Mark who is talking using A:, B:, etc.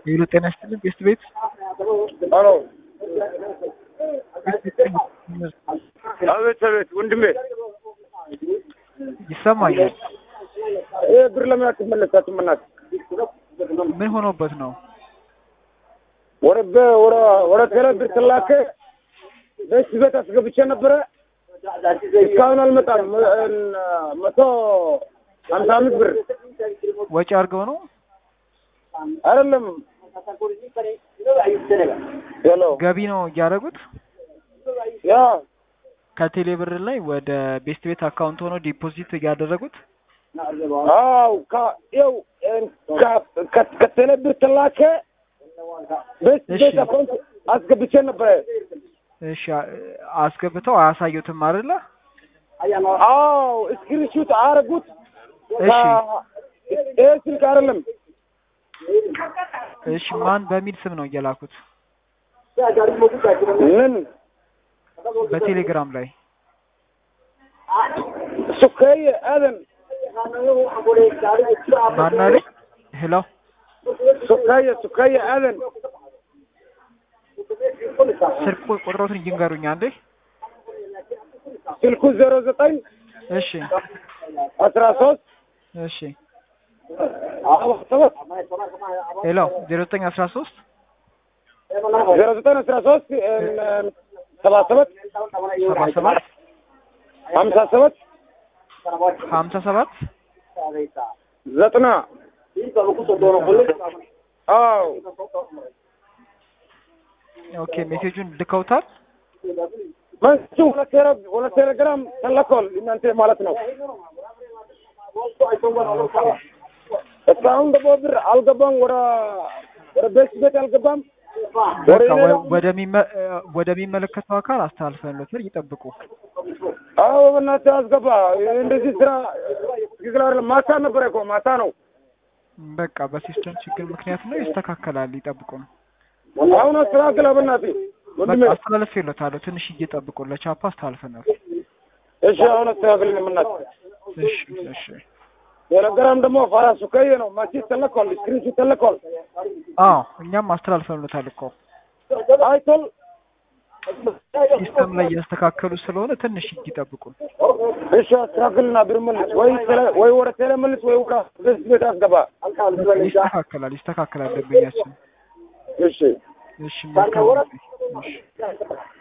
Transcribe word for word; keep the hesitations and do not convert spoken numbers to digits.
A: ሄሎ ጤና ይስጥልኝ ጌስት ቤት
B: አሎ
A: ጌስት ቤት
B: አቤት አቤት ወንድሜ
A: ይሰማኛል።
B: ይሄ ብር ለምን አትመለሳችም? እናት
A: ምን ሆኖበት ነው?
B: ወረ ወረ ወረ ተረ ብር ተላከ በስ ቤት አስገብቼ ነበረ እስካሁን አልመጣም። መቶ ሀምሳ አምስት ብር
A: ወጪ አድርገው ነው
B: አይደለም ሄሎ
A: ገቢ ነው ያደረጉት?
B: ያ
A: ከቴሌ ብር ላይ ወደ ቤስት ቤት አካውንት ሆኖ ዲፖዚት ያደረጉት?
B: አው ካ ይው ካ ከቴሌ ብር ተላከ ቤስት ቤት አካውንት አስገብቼ ነበረ።
A: እሺ አስገብተው አያሳዩትም አይደለ?
B: አው ስክሪንሾት አረጉት።
A: እሺ
B: ይሄ ስልክ አይደለም።
A: እሺ ማን በሚል ስም ነው የላኩት?
B: ምን
A: በቴሌግራም ላይ
B: ሱከይ አደን
A: ማናለ? ሄሎ
B: ሱከይ ሱከይ አደን
A: ስልክ ቁጥሮትን ይንገሩኝ አንዴ።
B: ስልኩ ዜሮ ዘጠኝ
A: እሺ
B: አስራ ሶስት
A: እሺ
B: ሰባት
A: ሄሎ ዜሮ ዘጠኝ አስራ ሶስት
B: ዜሮ ዘጠኝ አስራ ሶስት ሰባ ሰባት
A: ሰባ ሰባት
B: ሀምሳ ሰባት
A: ሀምሳ ሰባት
B: ዘጠና አዎ
A: ኦኬ ሜሴጁን ልከውታል?
B: መንሱ ወለ ወለ ቴሌግራም ተለኮል እናንተ ማለት ነው። እስካሁን ደግሞ ብር አልገባም። ወደ ወደ ቤት ቤት አልገባም።
A: ወደሚመለከተው አካል አስተላልፈን ነው ይጠብቁ።
B: አዎ በእናትህ አስገባ። እንደዚህ ስራ ይግላል። ማታ ነበር እኮ ማታ ነው።
A: በቃ በሲስተም ችግር ምክንያት ነው። ይስተካከላል። ይጠብቁ ነው።
B: አሁን አስተካክላ በእናትህ
A: በቃ አስተላልፌለታለሁ። ትንሽ እየጠብቁ ለቻፓ አስተላልፈናል።
B: እሺ አሁን አስተካክልኝ በእናትህ።
A: እሺ እሺ
B: ቴሌግራም ደግሞ ፋራሱ ከየ ነው ማቺ ተለኮል ስክሪንሾት ተለኮል።
A: አዎ እኛም አስተላልፈንለታል እኮ
B: አይቶል
A: ሲስተም ላይ እያስተካከሉ ስለሆነ ትንሽ ይጠብቁ።
B: እሺ አስተካክልና ብር መልስ ወይ ወይ ወደ ቴሌ መልስ ወይ ወደ ቤት ቤት አስገባ።
A: ይስተካከላል ይስተካከላል ደንበኛችን።
B: እሺ
A: እሺ መልካም። እሺ